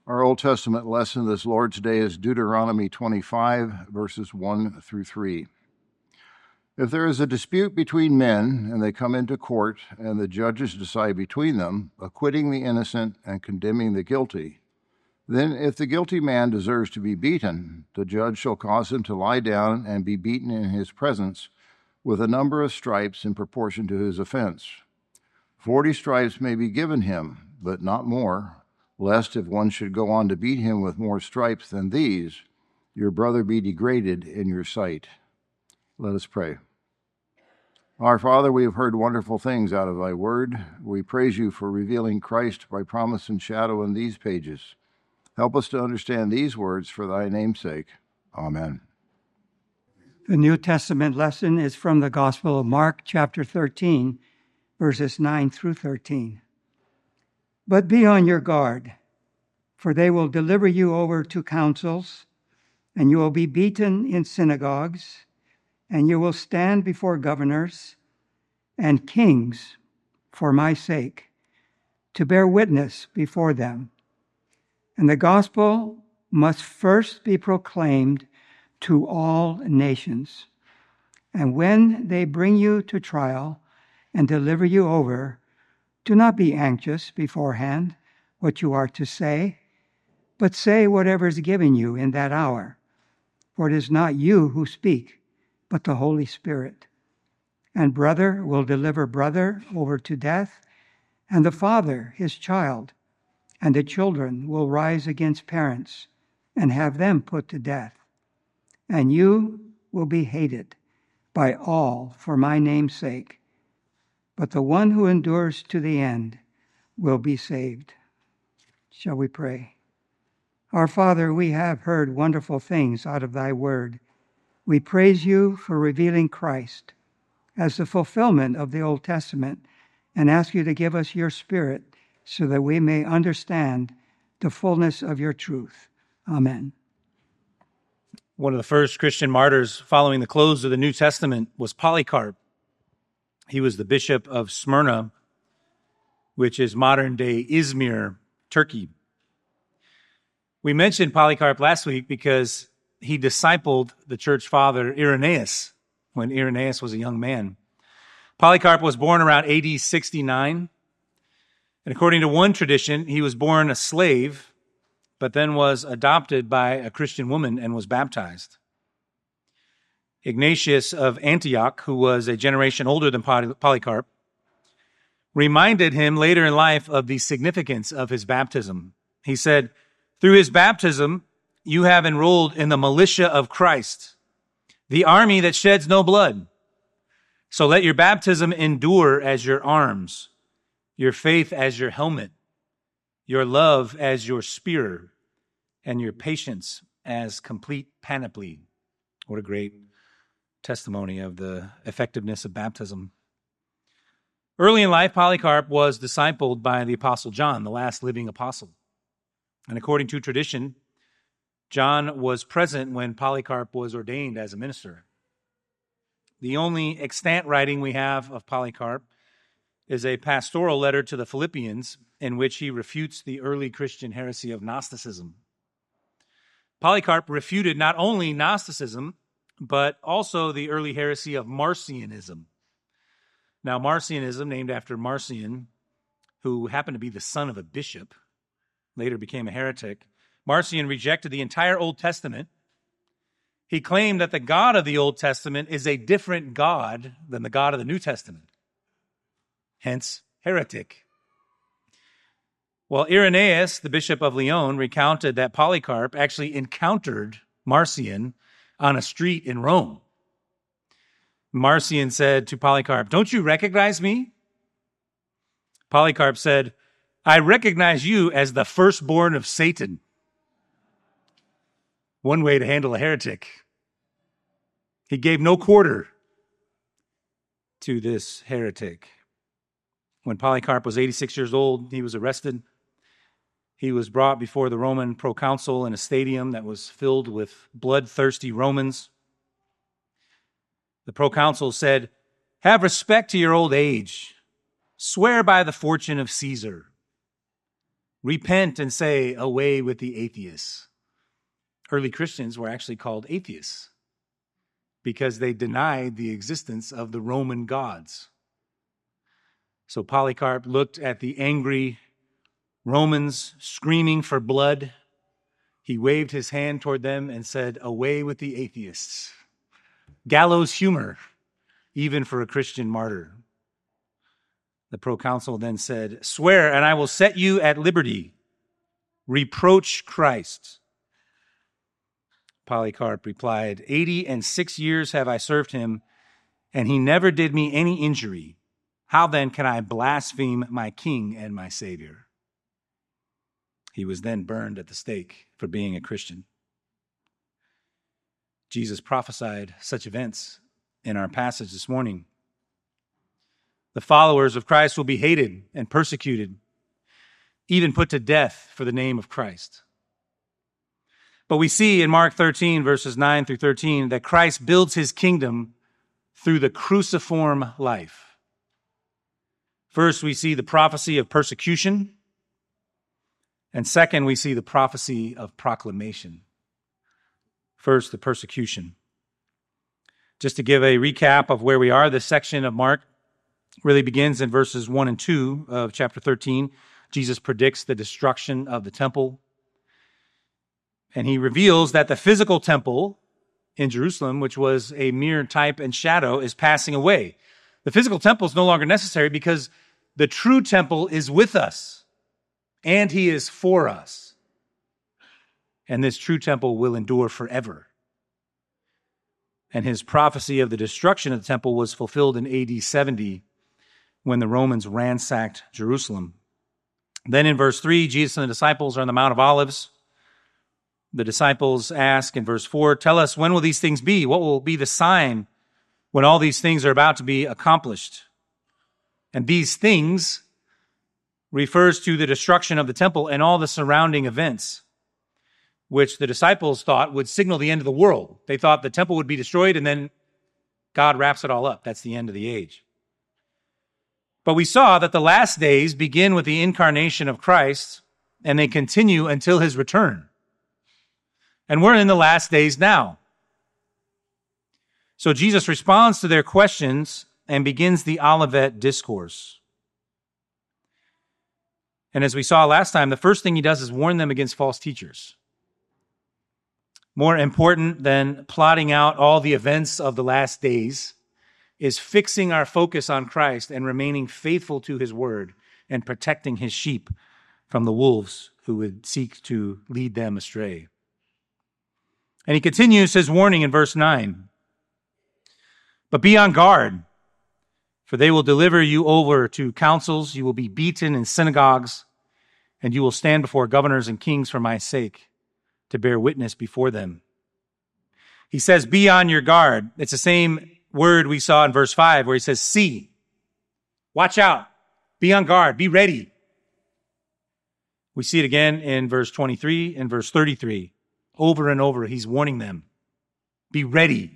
Our Old Testament lesson this Lord's Day is Deuteronomy 25, verses 1 through 3. If there is a dispute between men, and they come into court, and the judges decide between them, acquitting the innocent and condemning the guilty, then if the guilty man deserves to be beaten, the judge shall cause him to lie down and be beaten in his presence with a number of stripes in proportion to his offense. 40 stripes may be given him, but not more, lest if one should go on to beat him with more stripes than these, your brother be degraded in your sight. Let us pray. Our Father, we have heard wonderful things out of thy word. We praise you for revealing Christ by promise and shadow in these pages. Help us to understand these words for thy name's sake. Amen. The New Testament lesson is from the Gospel of Mark, chapter 13, verses 9 through 13. But be on your guard, for they will deliver you over to councils, and you will be beaten in synagogues, and you will stand before governors and kings for my sake, to bear witness before them. And the gospel must first be proclaimed to all nations. And when they bring you to trial and deliver you over, do not be anxious beforehand what you are to say, but say whatever is given you in that hour. For it is not you who speak, but the Holy Spirit. And brother will deliver brother over to death, and the father his child, and the children will rise against parents and have them put to death. And you will be hated by all for my name's sake, but the one who endures to the end will be saved. Shall we pray? Our Father, we have heard wonderful things out of thy word. We praise you for revealing Christ as the fulfillment of the Old Testament, and ask you to give us your Spirit so that we may understand the fullness of your truth. Amen. One of the first Christian martyrs following the close of the New Testament was Polycarp. He was the bishop of Smyrna, which is modern-day Izmir, Turkey. We mentioned Polycarp last week because he discipled the church father Irenaeus when Irenaeus was a young man. Polycarp was born around AD 69, and according to one tradition, he was born a slave, but then was adopted by a Christian woman and was baptized. Ignatius of Antioch, who was a generation older than Polycarp, reminded him later in life of the significance of his baptism. He said, "Through his baptism, you have enrolled in the militia of Christ, the army that sheds no blood. So let your baptism endure as your arms, your faith as your helmet, your love as your spear, and your patience as complete panoply." What a great testimony of the effectiveness of baptism. Early in life, Polycarp was discipled by the Apostle John, the last living apostle. And according to tradition, John was present when Polycarp was ordained as a minister. The only extant writing we have of Polycarp is a pastoral letter to the Philippians in which he refutes the early Christian heresy of Gnosticism. Polycarp refuted not only Gnosticism, but also the early heresy of Marcionism. Now, Marcionism, named after Marcion, who happened to be the son of a bishop, later became a heretic. Marcion rejected the entire Old Testament. He claimed that the God of the Old Testament is a different God than the God of the New Testament. Hence, heretic. Well, Irenaeus, the bishop of Lyon, recounted that Polycarp actually encountered Marcion on a street in Rome. Marcion said to Polycarp, "Don't you recognize me?" Polycarp said, "I recognize you as the firstborn of Satan." One way to handle a heretic. He gave no quarter to this heretic. When Polycarp was 86 years old, he was arrested. He was brought before the Roman proconsul in a stadium that was filled with bloodthirsty Romans. The proconsul said, "Have respect to your old age. Swear by the fortune of Caesar." Repent and say, away with the atheists. Early Christians were actually called atheists because they denied the existence of the Roman gods. So Polycarp looked at the angry Romans screaming for blood. He waved his hand toward them and said, away with the atheists. Gallows humor, even for a Christian martyr. The proconsul then said, swear, and I will set you at liberty. Reproach Christ. Polycarp replied, 86 years have I served him, and he never did me any injury. How then can I blaspheme my king and my Savior? He was then burned at the stake for being a Christian. Jesus prophesied such events in our passage this morning. The followers of Christ will be hated and persecuted, even put to death for the name of Christ. But we see in Mark 13, verses 9 through 13, that Christ builds his kingdom through the cruciform life. First, we see the prophecy of persecution. And second, we see the prophecy of proclamation. First, the persecution. Just to give a recap of where we are, this section of Mark really begins in verses 1 and 2 of chapter 13. Jesus predicts the destruction of the temple. And he reveals that the physical temple in Jerusalem, which was a mere type and shadow, is passing away. The physical temple is no longer necessary because the true temple is with us, and he is for us. And this true temple will endure forever. And his prophecy of the destruction of the temple was fulfilled in AD 70 when the Romans ransacked Jerusalem. Then in verse 3, Jesus and the disciples are on the Mount of Olives. The disciples ask in verse 4, tell us, when will these things be? What will be the sign when all these things are about to be accomplished? And these things refers to the destruction of the temple and all the surrounding events, which the disciples thought would signal the end of the world. They thought the temple would be destroyed and then God wraps it all up. That's the end of the age. But we saw that the last days begin with the incarnation of Christ and they continue until his return. And we're in the last days now. So Jesus responds to their questions and begins the Olivet Discourse. And as we saw last time, the first thing he does is warn them against false teachers. More important than plotting out all the events of the last days is fixing our focus on Christ and remaining faithful to his word and protecting his sheep from the wolves who would seek to lead them astray. And he continues his warning in verse 9. But be on guard, for they will deliver you over to councils, you will be beaten in synagogues, and you will stand before governors and kings for my sake, to bear witness before them. He says, be on your guard. It's the same word we saw in verse 5, where he says, see, watch out, be on guard, be ready. We see it again in verse 23 and verse 33. Over and over, he's warning them, be ready.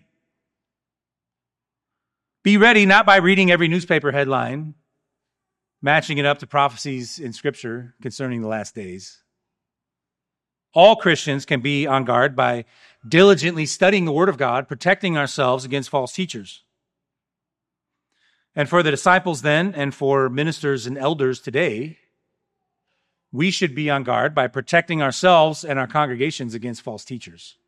Be ready not by reading every newspaper headline, matching it up to prophecies in Scripture concerning the last days. All Christians can be on guard by diligently studying the Word of God, protecting ourselves against false teachers. And for the disciples then, and for ministers and elders today, we should be on guard by protecting ourselves and our congregations against false teachers.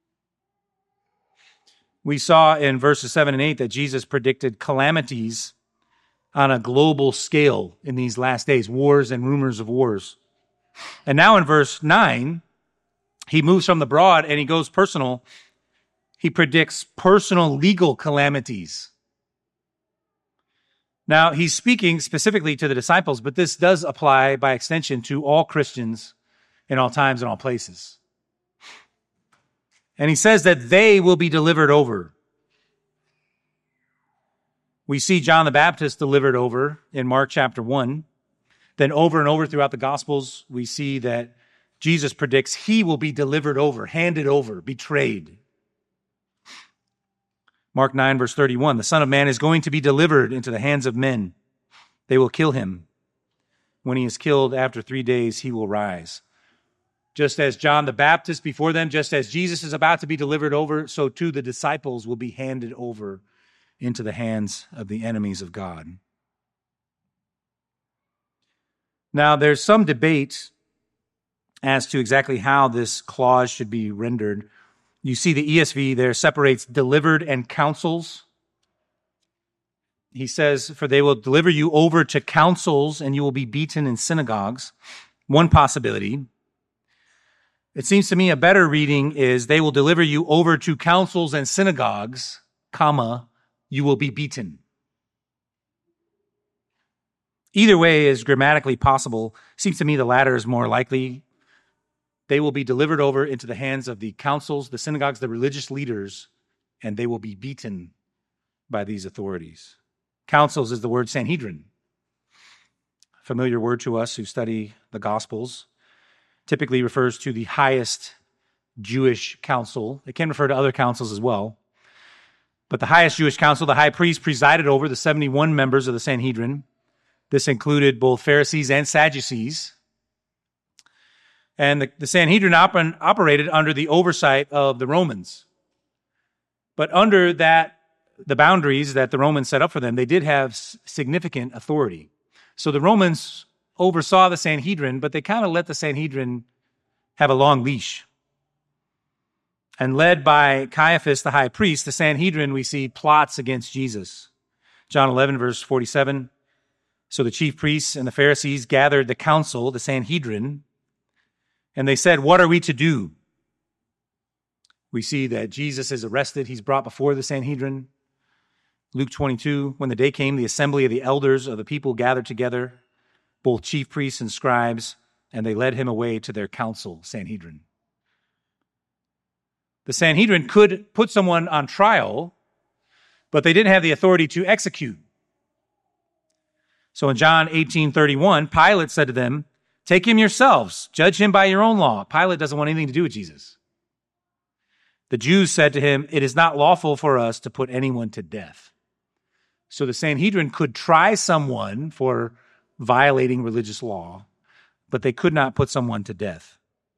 We saw in verses 7 and 8 that Jesus predicted calamities on a global scale in these last days, wars and rumors of wars. And now in verse 9, he moves from the broad and he goes personal. He predicts personal legal calamities. Now, he's speaking specifically to the disciples, but this does apply by extension to all Christians in all times and all places. And he says that they will be delivered over. We see John the Baptist delivered over in Mark chapter 1. Then over and over throughout the Gospels, we see that Jesus predicts he will be delivered over, handed over, betrayed. Mark 9, verse 31, the Son of Man is going to be delivered into the hands of men. They will kill him. When he is killed, after 3 days, he will rise. Just as John the Baptist before them, just as Jesus is about to be delivered over, so too the disciples will be handed over into the hands of the enemies of God. Now, there's some debate as to exactly how this clause should be rendered. You see the ESV there separates delivered and councils. He says, for they will deliver you over to councils and you will be beaten in synagogues. One possibility. It seems to me a better reading is they will deliver you over to councils and synagogues, comma, you will be beaten. Either way is grammatically possible. Seems to me the latter is more likely. They will be delivered over into the hands of the councils, the synagogues, the religious leaders, and they will be beaten by these authorities. Councils is the word Sanhedrin, familiar word to us who study the Gospels. Typically refers to the highest Jewish council. It can refer to other councils as well. But the highest Jewish council, the high priest presided over the 71 members of the Sanhedrin. This included both Pharisees and Sadducees. And the Sanhedrin operated under the oversight of the Romans. But under the boundaries that the Romans set up for them, they did have significant authority. So the Romans oversaw the Sanhedrin, but they kind of let the Sanhedrin have a long leash. And led by Caiaphas, the high priest, the Sanhedrin, we see plots against Jesus. John 11, verse 47. So the chief priests and the Pharisees gathered the council, the Sanhedrin, and they said, what are we to do? We see that Jesus is arrested. He's brought before the Sanhedrin. Luke 22, when the day came, the assembly of the elders of the people gathered together, both chief priests and scribes, and they led him away to their council, Sanhedrin. The Sanhedrin could put someone on trial, but they didn't have the authority to execute. So in John 18:31, Pilate said to them, take him yourselves, judge him by your own law. Pilate doesn't want anything to do with Jesus. The Jews said to him, it is not lawful for us to put anyone to death. So the Sanhedrin could try someone for violating religious law, but they could not put someone to death.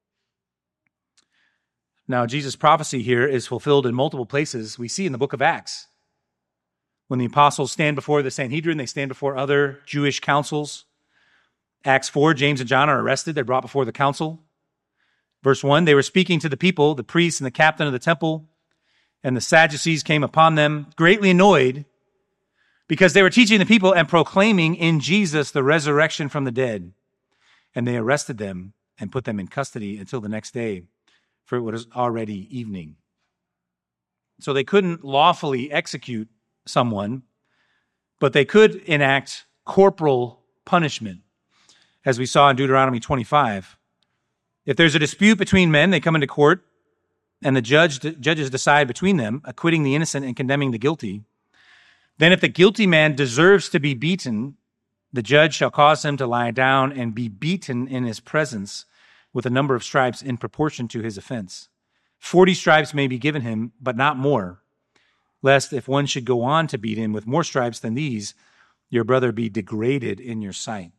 Now, Jesus' prophecy here is fulfilled in multiple places. We see in the book of Acts. When the apostles stand before the Sanhedrin, they stand before other Jewish councils. Acts 4, James and John are arrested. They're brought before the council. Verse 1, they were speaking to the people, the priests and the captain of the temple, and the Sadducees came upon them, greatly annoyed, because they were teaching the people and proclaiming in Jesus the resurrection from the dead. And they arrested them and put them in custody until the next day, for it was already evening. So they couldn't lawfully execute someone, but they could enact corporal punishment, as we saw in Deuteronomy 25. If there's a dispute between men, they come into court, and the judges decide between them, acquitting the innocent and condemning the guilty. Then if the guilty man deserves to be beaten, the judge shall cause him to lie down and be beaten in his presence with a number of stripes in proportion to his offense. 40 stripes may be given him, but not more, lest if one should go on to beat him with more stripes than these, your brother be degraded in your sight.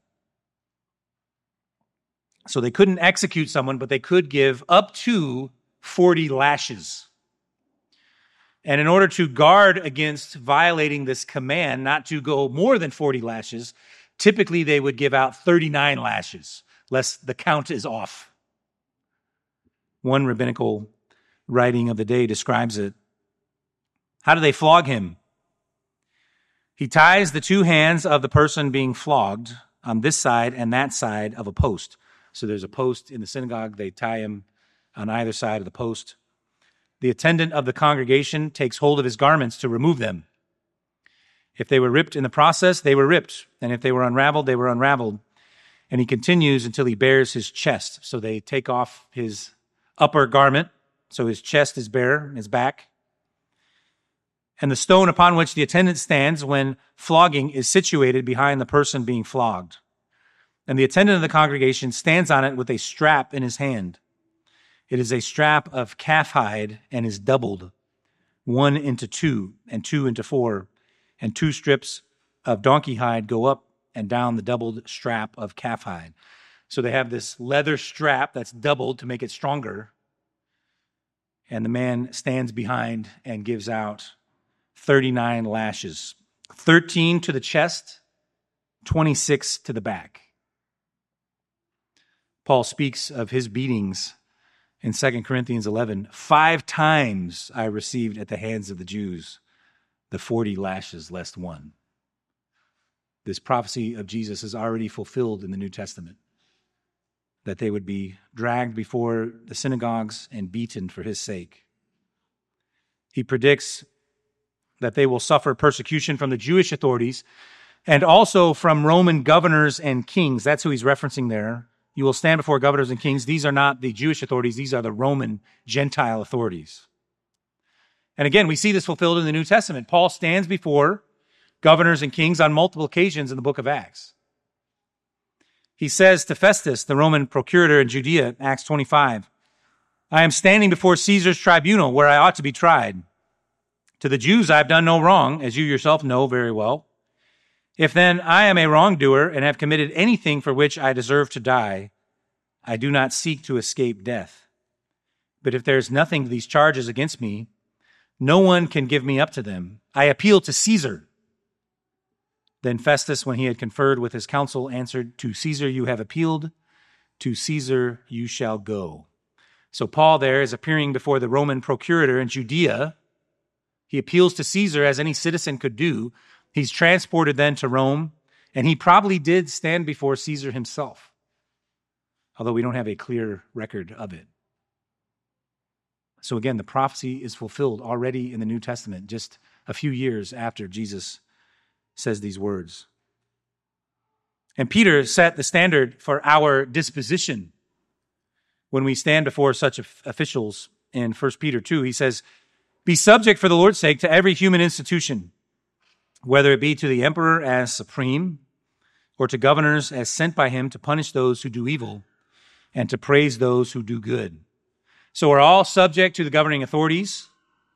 So they couldn't execute someone, but they could give up to 40 lashes. And in order to guard against violating this command not to go more than 40 lashes, typically they would give out 39 lashes, lest the count is off. One rabbinical writing of the day describes it. How do they flog him? He ties the two hands of the person being flogged on this side and that side of a post. So there's a post in the synagogue. They tie him on either side of the post. The attendant of the congregation takes hold of his garments to remove them. If they were ripped in the process, they were ripped. And if they were unraveled, they were unraveled. And he continues until he bares his chest. So they take off his upper garment, so his chest is bare, his back. And the stone upon which the attendant stands when flogging is situated behind the person being flogged. And the attendant of the congregation stands on it with a strap in his hand. It is a strap of calf hide and is doubled, 1 into 2 and 2 into 4, and 2 strips of donkey hide go up and down the doubled strap of calf hide. So they have this leather strap that's doubled to make it stronger. And the man stands behind and gives out 39 lashes, 13 to the chest, 26 to the back. Paul speaks of his beatings in 2 Corinthians 11. 5 times I received at the hands of the Jews the 40 lashes less one. This prophecy of Jesus is already fulfilled in the New Testament, that they would be dragged before the synagogues and beaten for his sake. He predicts that they will suffer persecution from the Jewish authorities and also from Roman governors and kings. That's who he's referencing there. You will stand before governors and kings. These are not the Jewish authorities. These are the Roman Gentile authorities. And again, we see this fulfilled in the New Testament. Paul stands before governors and kings on multiple occasions in the book of Acts. He says to Festus, the Roman procurator in Judea, Acts 25, I am standing before Caesar's tribunal where I ought to be tried. To the Jews I have done no wrong, as you yourself know very well. If then I am a wrongdoer and have committed anything for which I deserve to die, I do not seek to escape death. But if there is nothing to these charges against me, no one can give me up to them. I appeal to Caesar. Then Festus, when he had conferred with his council, answered, to Caesar you have appealed, to Caesar you shall go. So Paul there is appearing before the Roman procurator in Judea. He appeals to Caesar as any citizen could do. He's transported then to Rome, and he probably did stand before Caesar himself, although we don't have a clear record of it. So again, the prophecy is fulfilled already in the New Testament, just a few years after Jesus says these words. And Peter set the standard for our disposition when we stand before such officials in 1 Peter 2. He says, be subject for the Lord's sake to every human institution, whether it be to the emperor as supreme or to governors as sent by him to punish those who do evil and to praise those who do good. So we're all subject to the governing authorities,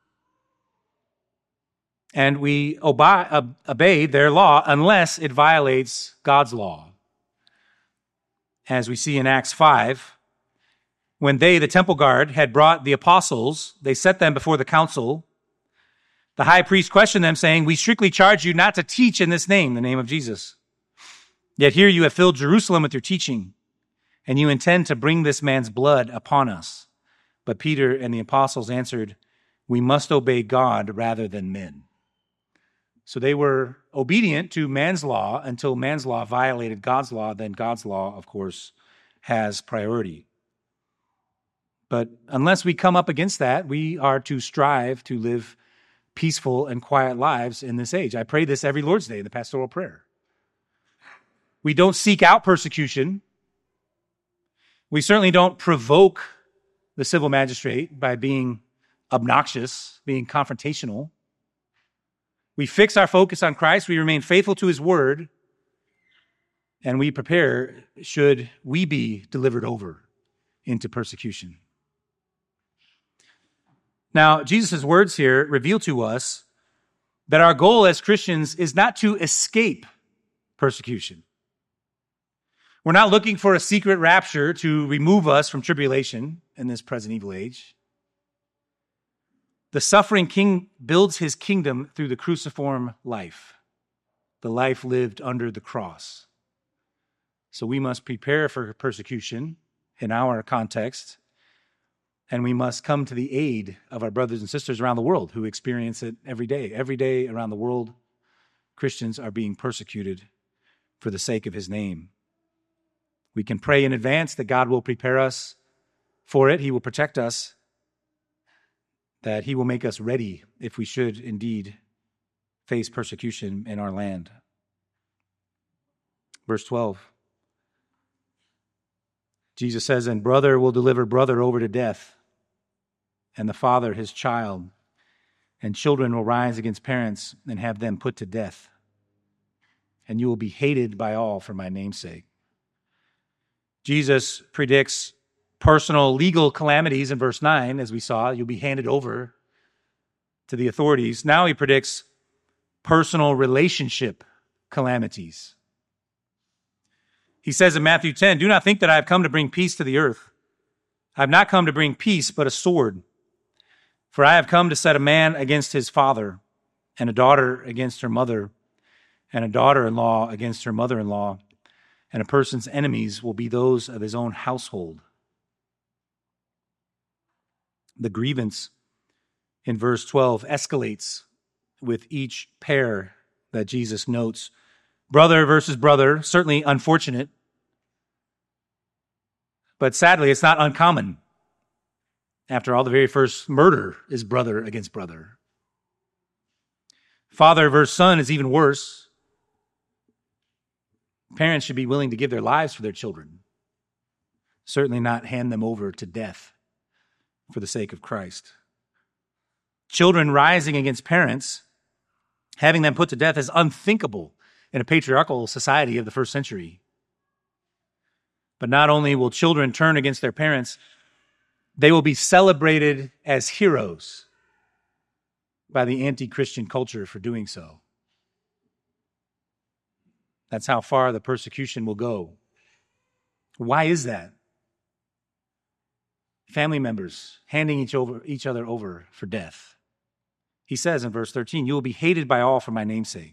and we obey their law unless it violates God's law. As we see in Acts 5, when they, the temple guard, had brought the apostles, they set them before the council. The high priest questioned them, saying, we strictly charge you not to teach in this name, the name of Jesus. Yet here you have filled Jerusalem with your teaching, and you intend to bring this man's blood upon us. But Peter and the apostles answered, we must obey God rather than men. So they were obedient to man's law until man's law violated God's law. Then God's law, of course, has priority. But unless we come up against that, we are to strive to live peaceful and quiet lives in this age. I pray this every Lord's Day in the pastoral prayer. We don't seek out persecution. We certainly don't provoke the civil magistrate by being obnoxious, being confrontational. We fix our focus on Christ. We remain faithful to his word. And we prepare should we be delivered over into persecution. Now, Jesus' words here reveal to us that our goal as Christians is not to escape persecution. We're not looking for a secret rapture to remove us from tribulation in this present evil age. The suffering king builds his kingdom through the cruciform life, the life lived under the cross. So we must prepare for persecution in our context, and we must come to the aid of our brothers and sisters around the world who experience it every day. Every day around the world, Christians are being persecuted for the sake of his name. We can pray in advance that God will prepare us for it. He will protect us, that he will make us ready if we should indeed face persecution in our land. Verse 12. Jesus says, and brother will deliver brother over to death, and the father his child, and children will rise against parents and have them put to death. And you will be hated by all for my name's sake. Jesus predicts personal legal calamities in verse 9, as we saw. You'll be handed over to the authorities. Now he predicts personal relationship calamities. He says in Matthew 10, "Do not think that I have come to bring peace to the earth. I have not come to bring peace, but a sword. For I have come to set a man against his father, and a daughter against her mother, and a daughter-in-law against her mother-in-law, and a person's enemies will be those of his own household." The grievance in verse 12 escalates with each pair that Jesus notes. Brother versus brother, certainly unfortunate, but sadly, it's not uncommon. After all, the very first murder is brother against brother. Father versus son is even worse. Parents should be willing to give their lives for their children, certainly not hand them over to death for the sake of Christ. Children rising against parents, having them put to death, is unthinkable in a patriarchal society of the first century. But not only will children turn against their parents, they will be celebrated as heroes by the anti-Christian culture for doing so. That's how far the persecution will go. Why is that? Family members handing each other over for death. He says in verse 13, "You will be hated by all for my name's sake."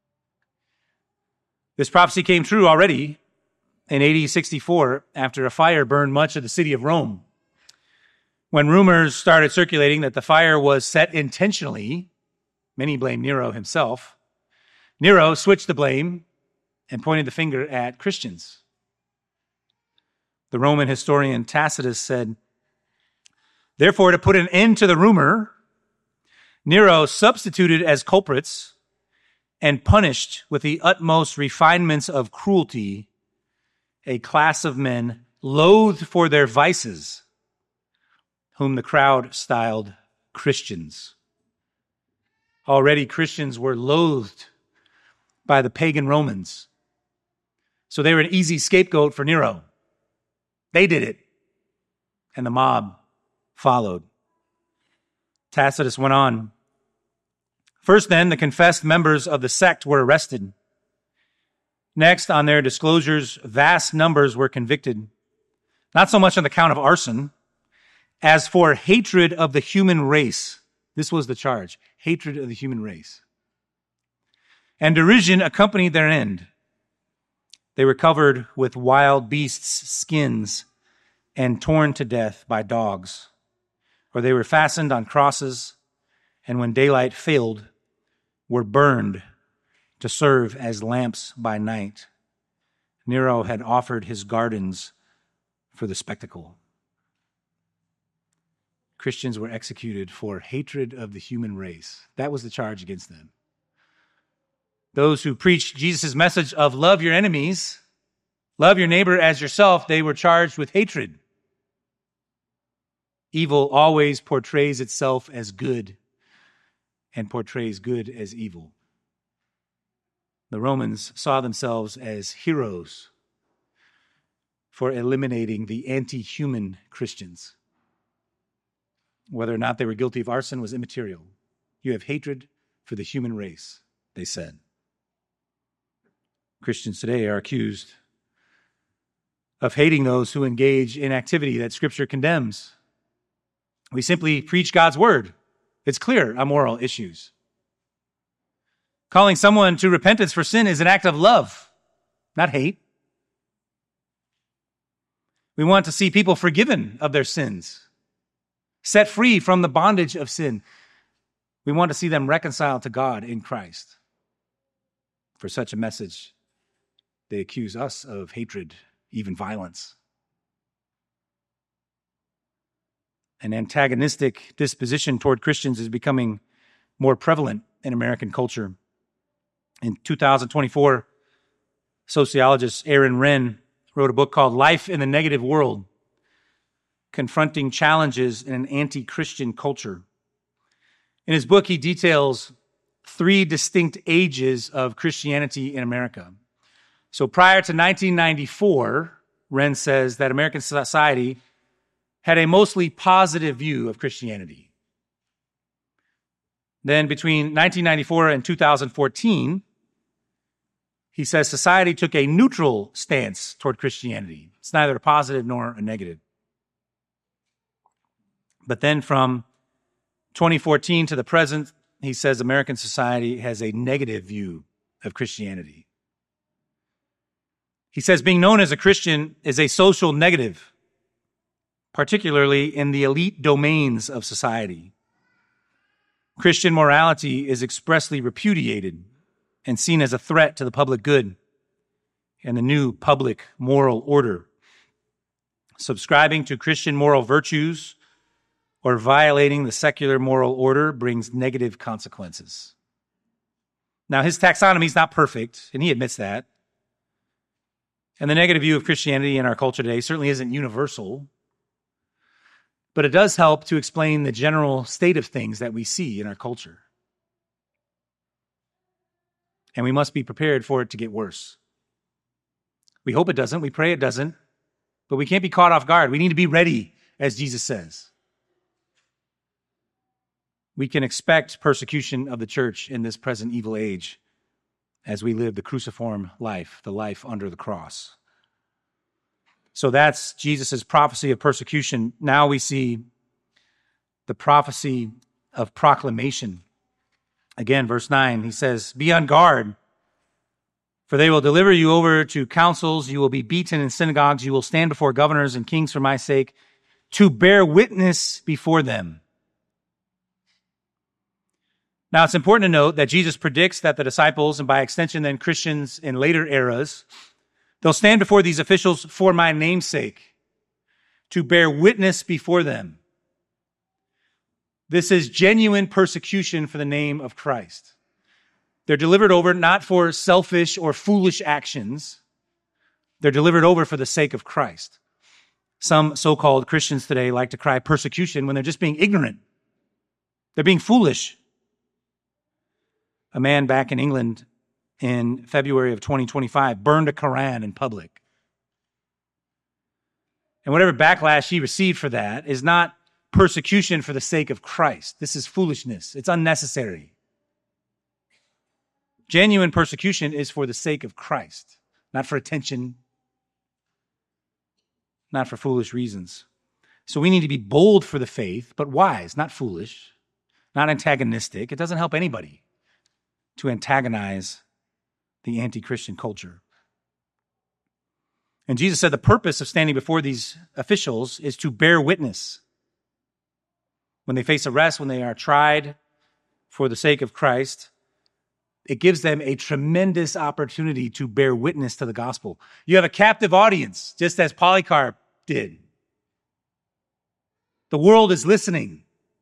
This prophecy came true already in AD 64 after a fire burned much of the city of Rome. When rumors started circulating that the fire was set intentionally, many blamed Nero himself. Nero switched the blame and pointed the finger at Christians. The Roman historian Tacitus said, "Therefore, to put an end to the rumor, Nero substituted as culprits and punished with the utmost refinements of cruelty a class of men loathed for their vices, whom the crowd styled Christians." Already Christians were loathed by the pagan Romans, so they were an easy scapegoat for Nero. They did it, and the mob followed. Tacitus went on, "First then, the confessed members of the sect were arrested. Next, on their disclosures, vast numbers were convicted, not so much on the count of arson, as for hatred of the human race." This was the charge, hatred of the human race. "And derision accompanied their end. They were covered with wild beasts' skins and torn to death by dogs, or they were fastened on crosses, and when daylight failed, were burned to serve as lamps by night. Nero had offered his gardens for the spectacle." Christians were executed for hatred of the human race. That was the charge against them. Those who preached Jesus' message of love your enemies, love your neighbor as yourself, they were charged with hatred. Evil always portrays itself as good and portrays good as evil. The Romans saw themselves as heroes for eliminating the anti-human Christians. Whether or not they were guilty of arson was immaterial. You have hatred for the human race, they said. Christians today are accused of hating those who engage in activity that Scripture condemns. We simply preach God's word. It's clear on moral issues. Calling someone to repentance for sin is an act of love, not hate. We want to see people forgiven of their sins, set free from the bondage of sin. We want to see them reconciled to God in Christ. For such a message, they accuse us of hatred, even violence. An antagonistic disposition toward Christians is becoming more prevalent in American culture. In 2024, sociologist Aaron Renn wrote a book called Life in the Negative World, Confronting Challenges in an Anti-Christian Culture. In his book, he details 3 distinct ages of Christianity in America. So prior to 1994, Renn says that American society had a mostly positive view of Christianity. Then between 1994 and 2014, he says society took a neutral stance toward Christianity. It's neither a positive nor a negative. But then from 2014 to the present, he says American society has a negative view of Christianity. He says being known as a Christian is a social negative, particularly in the elite domains of society. Christian morality is expressly repudiated and seen as a threat to the public good and the new public moral order. Subscribing to Christian moral virtues or violating the secular moral order brings negative consequences. Now, his taxonomy is not perfect, and he admits that. And the negative view of Christianity in our culture today certainly isn't universal, but it does help to explain the general state of things that we see in our culture. And we must be prepared for it to get worse. We hope it doesn't, we pray it doesn't, but we can't be caught off guard. We need to be ready, as Jesus says. We can expect persecution of the church in this present evil age as we live the cruciform life, the life under the cross. So that's Jesus' prophecy of persecution. Now we see the prophecy of proclamation. Again, verse 9, he says, "Be on guard, for they will deliver you over to councils. You will be beaten in synagogues. You will stand before governors and kings for my sake, to bear witness before them." Now, it's important to note that Jesus predicts that the disciples, and by extension then Christians in later eras, they'll stand before these officials for my name's sake, to bear witness before them. This is genuine persecution for the name of Christ. They're delivered over not for selfish or foolish actions. They're delivered over for the sake of Christ. Some so-called Christians today like to cry persecution when they're just being ignorant. They're being foolish. A man back in England in February of 2025 burned a Quran in public. And whatever backlash he received for that is not persecution for the sake of Christ. This is foolishness. It's unnecessary. Genuine persecution is for the sake of Christ, not for attention, not for foolish reasons. So we need to be bold for the faith, but wise, not foolish, not antagonistic. It doesn't help anybody to antagonize the anti-Christian culture. And Jesus said the purpose of standing before these officials is to bear witness. When they face arrest, when they are tried for the sake of Christ, it gives them a tremendous opportunity to bear witness to the gospel. You have a captive audience, just as Polycarp did. The world is listening.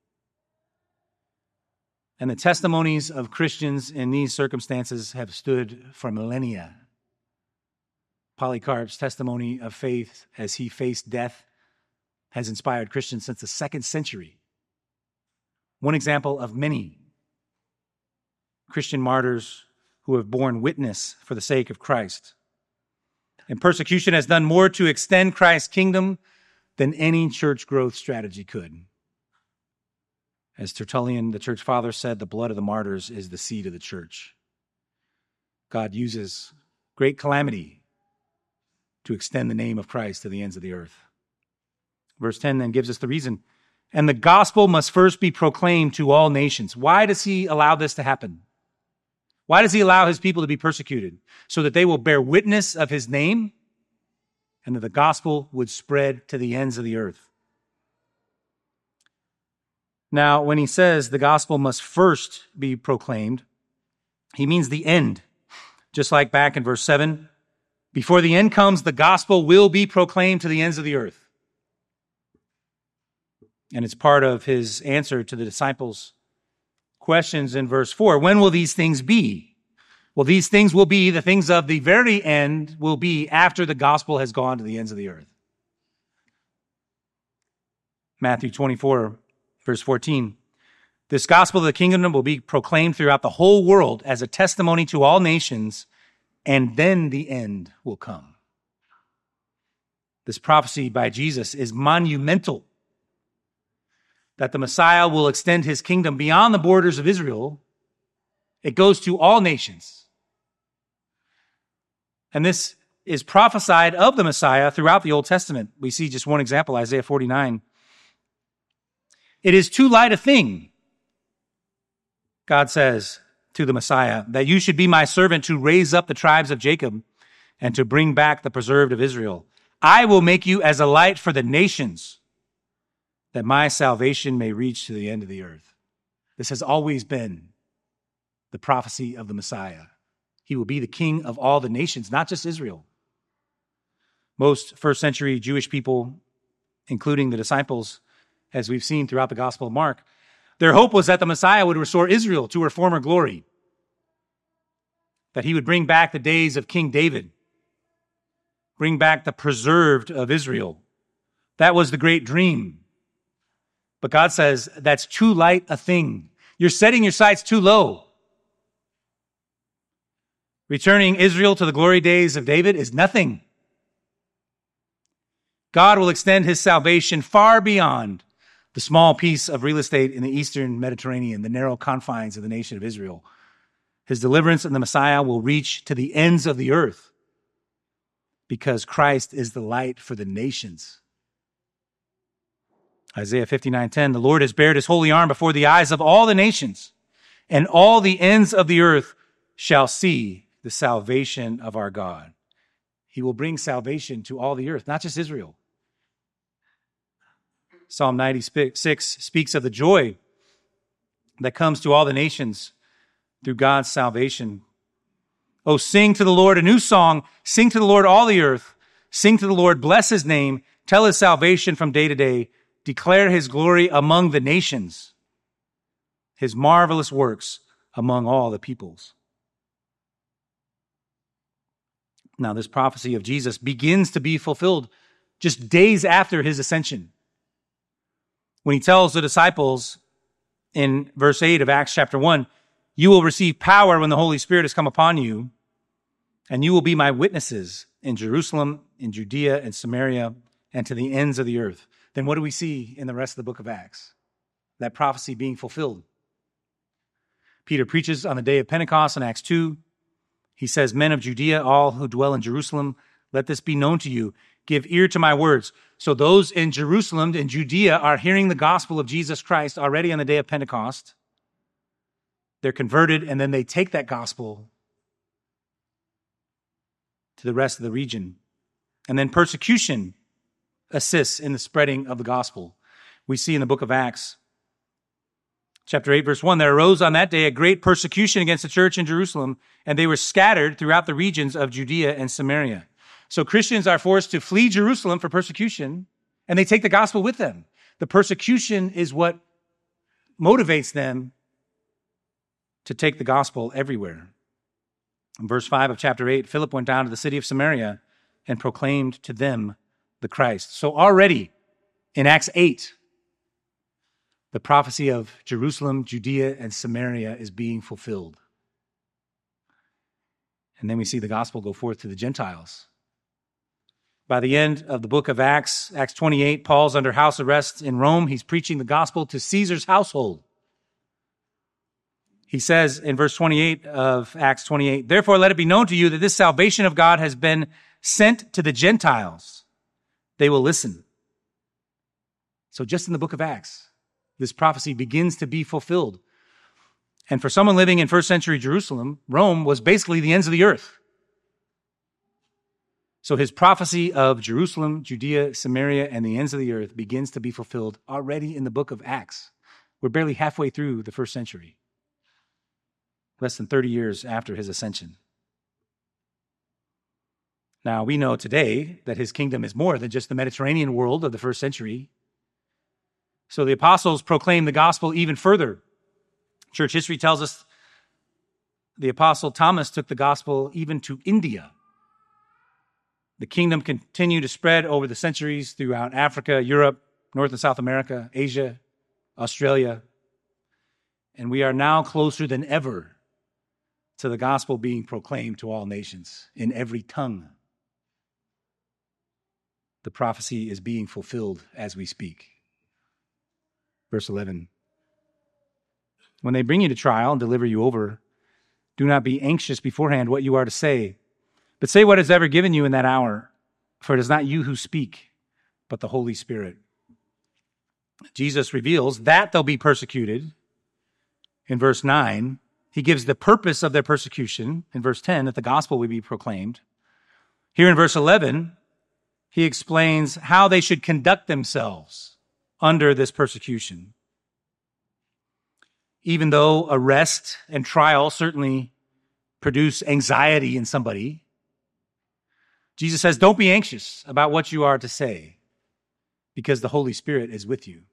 And the testimonies of Christians in these circumstances have stood for millennia. Polycarp's testimony of faith as he faced death has inspired Christians since the 2nd century. One example of many Christian martyrs who have borne witness for the sake of Christ. And persecution has done more to extend Christ's kingdom than any church growth strategy could. As Tertullian, the church father, said, the blood of the martyrs is the seed of the church. God uses great calamity to extend the name of Christ to the ends of the earth. Verse 10 then gives us the reason. And the gospel must first be proclaimed to all nations. Why does he allow this to happen? Why does he allow his people to be persecuted? So that they will bear witness of his name and that the gospel would spread to the ends of the earth. Now, when he says the gospel must first be proclaimed, he means the end. Just like back in verse 7, before the end comes, the gospel will be proclaimed to the ends of the earth. And it's part of his answer to the disciples' questions in verse 4. When will these things be? Well, these things will be, the things of the very end will be after the gospel has gone to the ends of the earth. Matthew 24, verse 14. This gospel of the kingdom will be proclaimed throughout the whole world as a testimony to all nations, and then the end will come. This prophecy by Jesus is monumental, that the Messiah will extend his kingdom beyond the borders of Israel. It goes to all nations. And this is prophesied of the Messiah throughout the Old Testament. We see just one example, Isaiah 49. It is too light a thing, God says to the Messiah, that you should be my servant to raise up the tribes of Jacob and to bring back the preserved of Israel. I will make you as a light for the nations, that my salvation may reach to the end of the earth. This has always been the prophecy of the Messiah. He will be the king of all the nations, not just Israel. Most first century Jewish people, including the disciples, as we've seen throughout the Gospel of Mark, their hope was that the Messiah would restore Israel to her former glory, that he would bring back the days of King David, bring back the preserved of Israel. That was the great dream. But God says that's too light a thing. You're setting your sights too low. Returning Israel to the glory days of David is nothing. God will extend his salvation far beyond the small piece of real estate in the eastern Mediterranean, the narrow confines of the nation of Israel. His deliverance in the Messiah will reach to the ends of the earth because Christ is the light for the nations. Isaiah 59:10, the Lord has bared his holy arm before the eyes of all the nations, and all the ends of the earth shall see the salvation of our God. He will bring salvation to all the earth, not just Israel. Psalm 96 speaks of the joy that comes to all the nations through God's salvation. Oh, sing to the Lord a new song. Sing to the Lord all the earth. Sing to the Lord, bless his name. Tell his salvation from day to day. Declare his glory among the nations, his marvelous works among all the peoples. Now, this prophecy of Jesus begins to be fulfilled just days after his ascension, when he tells the disciples in verse 8 of Acts chapter 1, you will receive power when the Holy Spirit has come upon you, and you will be my witnesses in Jerusalem, in Judea, and Samaria, and to the ends of the earth. Then what do we see in the rest of the book of Acts? That prophecy being fulfilled. Peter preaches on the day of Pentecost in Acts 2. He says, men of Judea, all who dwell in Jerusalem, let this be known to you. Give ear to my words. So those in Jerusalem and Judea are hearing the gospel of Jesus Christ already on the day of Pentecost. They're converted, and then they take that gospel to the rest of the region. And then persecution assists in the spreading of the gospel. We see in the book of Acts, chapter 8, verse 1, there arose on that day a great persecution against the church in Jerusalem, and they were scattered throughout the regions of Judea and Samaria. So Christians are forced to flee Jerusalem for persecution, and they take the gospel with them. The persecution is what motivates them to take the gospel everywhere. In verse 5 of chapter 8, Philip went down to the city of Samaria and proclaimed to them the Christ. So already in Acts 8, the prophecy of Jerusalem, Judea, and Samaria is being fulfilled. And then we see the gospel go forth to the Gentiles. By the end of the book of Acts, Acts 28, Paul's under house arrest in Rome. He's preaching the gospel to Caesar's household. He says in verse 28 of Acts 28, therefore let it be known to you that this salvation of God has been sent to the Gentiles. They will listen. So just in the book of Acts, this prophecy begins to be fulfilled. And for someone living in first century Jerusalem, Rome was basically the ends of the earth. So his prophecy of Jerusalem, Judea, Samaria, and the ends of the earth begins to be fulfilled already in the book of Acts. We're barely halfway through the first century, less than 30 years after his ascension. Now, we know today that his kingdom is more than just the Mediterranean world of the first century. So the apostles proclaim the gospel even further. Church history tells us the apostle Thomas took the gospel even to India. The kingdom continued to spread over the centuries throughout Africa, Europe, North and South America, Asia, Australia. And we are now closer than ever to the gospel being proclaimed to all nations in every tongue. The prophecy is being fulfilled as we speak. Verse 11. When they bring you to trial and deliver you over, do not be anxious beforehand what you are to say, But say what is ever given you in that hour, for it is not you who speak, but the Holy Spirit. Jesus reveals that they'll be persecuted in verse 9. He gives the purpose of their persecution in verse 10, that the gospel will be proclaimed. Here in verse 11, he explains how they should conduct themselves under this persecution. Even though arrest and trial certainly produce anxiety in somebody, Jesus says, don't be anxious about what you are to say, because the Holy Spirit is with you.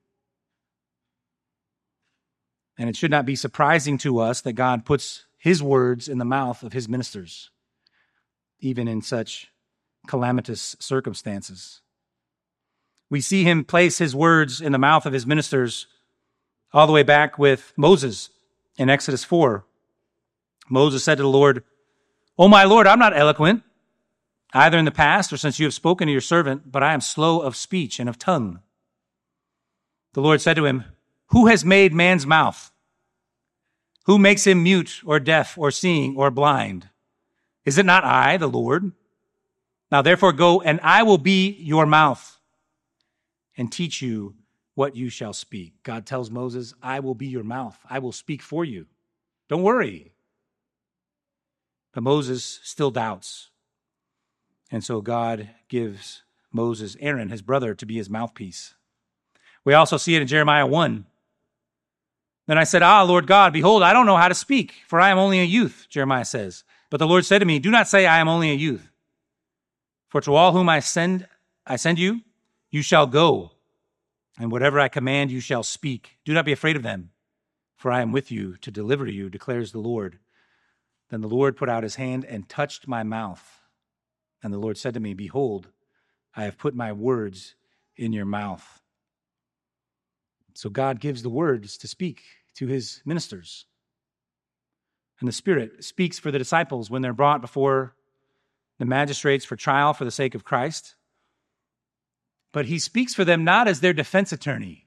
And it should not be surprising to us that God puts his words in the mouth of his ministers, even in such calamitous circumstances. We see him place his words in the mouth of his ministers all the way back with Moses in Exodus 4. Moses said to the Lord, "Oh, my Lord, I'm not eloquent, either in the past or since you have spoken to your servant, but I am slow of speech and of tongue." The Lord said to him, "Who has made man's mouth? Who makes him mute or deaf or seeing or blind? Is it not I, the Lord? Now therefore go, and I will be your mouth and teach you what you shall speak." God tells Moses, I will be your mouth. I will speak for you. Don't worry. But Moses still doubts. And so God gives Moses Aaron, his brother, to be his mouthpiece. We also see it in Jeremiah 1. Then I said, Lord God, behold, I don't know how to speak, for I am only a youth, Jeremiah says. But the Lord said to me, do not say I am only a youth. For to all whom I send you, you shall go. And whatever I command, you shall speak. Do not be afraid of them, for I am with you to deliver you, declares the Lord. Then the Lord put out his hand and touched my mouth. And the Lord said to me, behold, I have put my words in your mouth. So God gives the words to speak to his ministers. And the Spirit speaks for the disciples when they're brought before the magistrates for trial for the sake of Christ. But he speaks for them not as their defense attorney.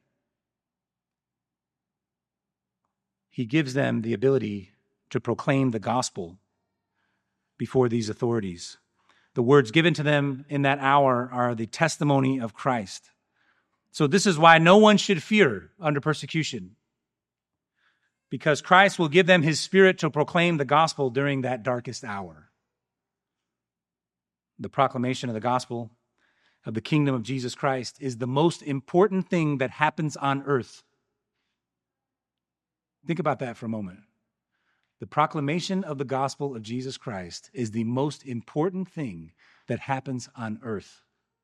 He gives them the ability to proclaim the gospel before these authorities. The words given to them in that hour are the testimony of Christ. So this is why no one should fear under persecution, because Christ will give them his Spirit to proclaim the gospel during that darkest hour. The proclamation of the gospel of the kingdom of Jesus Christ is the most important thing that happens on earth. Think about that for a moment. The proclamation of the gospel of Jesus Christ is the most important thing that happens on earth.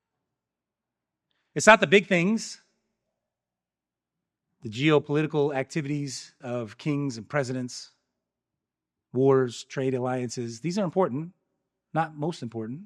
It's not the big things, the geopolitical activities of kings and presidents, wars, trade alliances. These are important, not most important.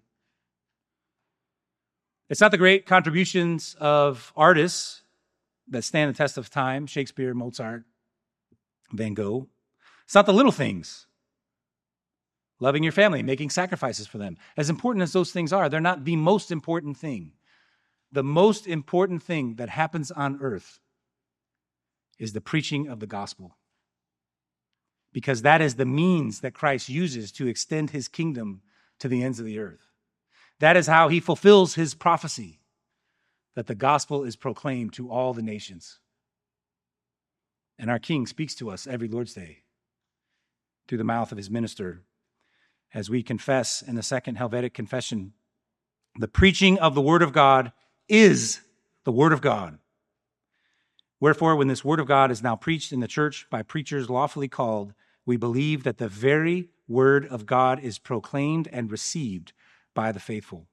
It's not the great contributions of artists that stand the test of time, Shakespeare, Mozart, Van Gogh. It's not the little things. Loving your family, making sacrifices for them. As important as those things are, they're not the most important thing. The most important thing that happens on earth is the preaching of the gospel. Because that is the means that Christ uses to extend his kingdom to the ends of the earth. That is how he fulfills his prophecy, that the gospel is proclaimed to all the nations. And our King speaks to us every Lord's Day through the mouth of his minister, as we confess in the Second Helvetic Confession, the preaching of the word of God is the word of God. Wherefore, when this word of God is now preached in the church by preachers lawfully called, we believe that the very word of God is proclaimed and received by the faithful.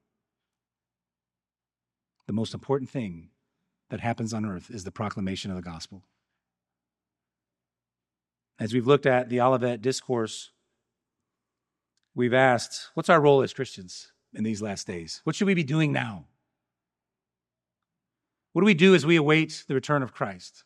The most important thing that happens on earth is the proclamation of the gospel. As we've looked at the Olivet Discourse, we've asked, what's our role as Christians in these last days? What should we be doing now? What do we do as we await the return of Christ?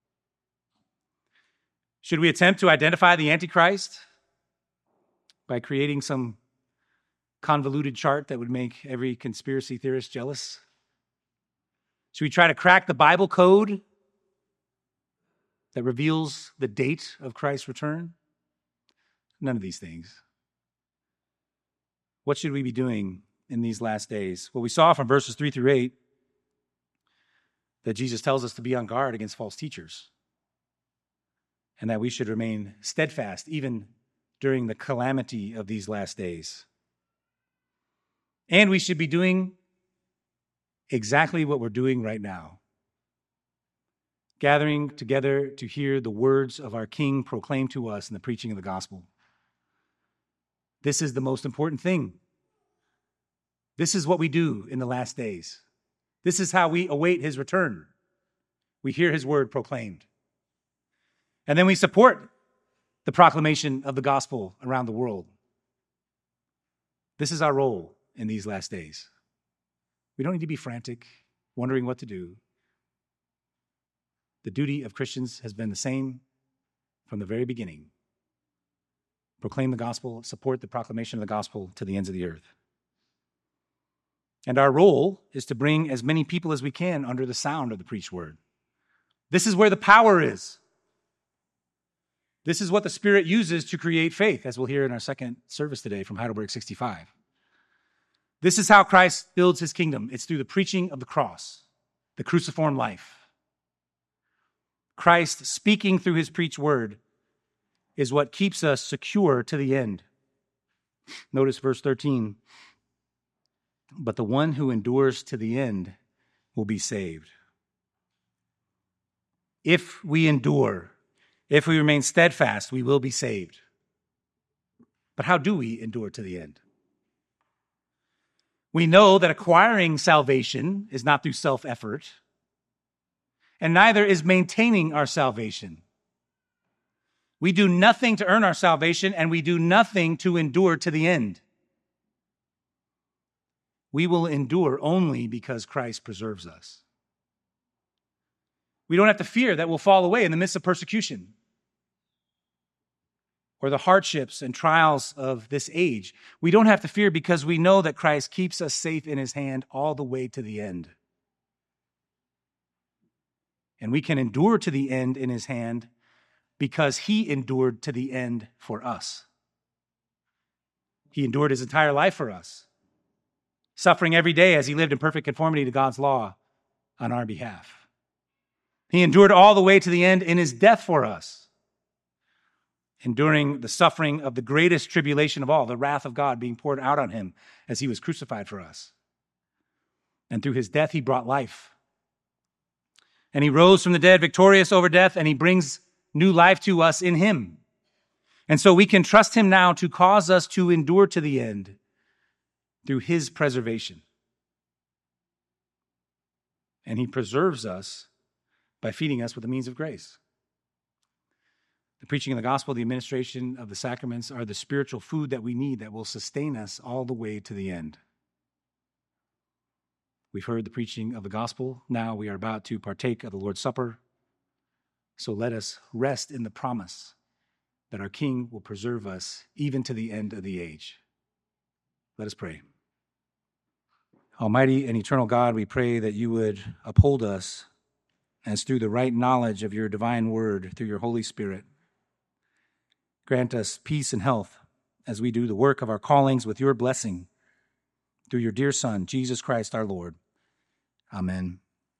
Should we attempt to identify the Antichrist by creating some convoluted chart that would make every conspiracy theorist jealous? Should we try to crack the Bible code that reveals the date of Christ's return? None of these things. What should we be doing in these last days? Well, we saw from verses 3 through 8 that Jesus tells us to be on guard against false teachers and that we should remain steadfast even during the calamity of these last days. And we should be doing exactly what we're doing right now, gathering together to hear the words of our King proclaimed to us in the preaching of the gospel. This is the most important thing. This is what we do in the last days. This is how we await his return. We hear his word proclaimed. And then we support the proclamation of the gospel around the world. This is our role in these last days. We don't need to be frantic, wondering what to do. The duty of Christians has been the same from the very beginning. Proclaim the gospel, support the proclamation of the gospel to the ends of the earth. And our role is to bring as many people as we can under the sound of the preached word. This is where the power is. This is what the Spirit uses to create faith, as we'll hear in our second service today from Heidelberg 65. This is how Christ builds his kingdom. It's through the preaching of the cross, the cruciform life. Christ speaking through his preached word is what keeps us secure to the end. Notice verse 13. But the one who endures to the end will be saved. If we endure, if we remain steadfast, we will be saved. But how do we endure to the end? We know that acquiring salvation is not through self-effort, and neither is maintaining our salvation. We do nothing to earn our salvation, and we do nothing to endure to the end. We will endure only because Christ preserves us. We don't have to fear that we'll fall away in the midst of persecution or the hardships and trials of this age. We don't have to fear because we know that Christ keeps us safe in his hand all the way to the end. And we can endure to the end in his hand because he endured to the end for us. He endured his entire life for us, suffering every day as he lived in perfect conformity to God's law on our behalf. He endured all the way to the end in his death for us, enduring the suffering of the greatest tribulation of all, the wrath of God being poured out on him as he was crucified for us. And through his death, he brought life. And he rose from the dead, victorious over death, and he brings new life to us in him. And so we can trust him now to cause us to endure to the end through his preservation. And he preserves us by feeding us with the means of grace. The preaching of the gospel, the administration of the sacraments are the spiritual food that we need that will sustain us all the way to the end. We've heard the preaching of the gospel. Now we are about to partake of the Lord's Supper. So let us rest in the promise that our King will preserve us even to the end of the age. Let us pray. Almighty and eternal God, we pray that you would uphold us as through the right knowledge of your divine word, through your Holy Spirit. Grant us peace and health as we do the work of our callings with your blessing through your dear Son, Jesus Christ our Lord. Amen.